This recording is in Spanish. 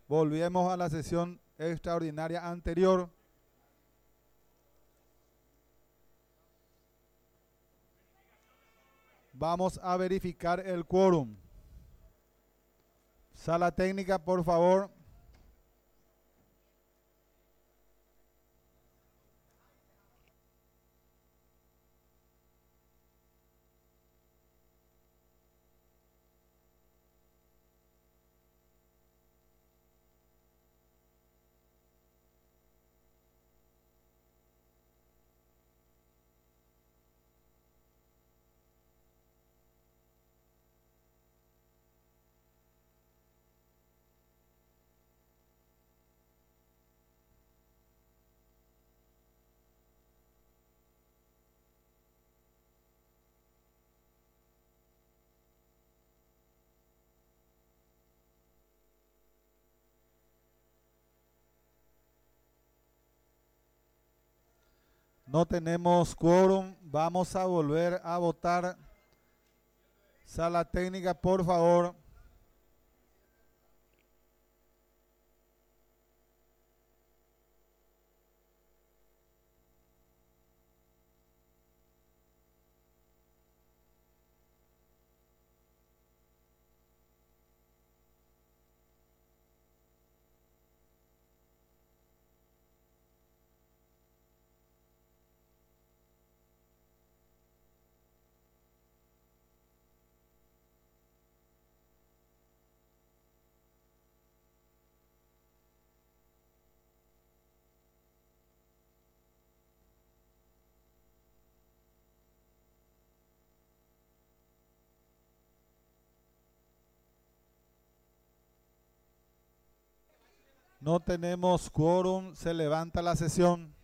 Volvemos a la sesión extraordinaria anterior. Vamos a verificar el quórum. Sala técnica, por favor. No tenemos quórum. Vamos a volver a votar. Sala técnica, por favor. No tenemos quórum. Se levanta la sesión.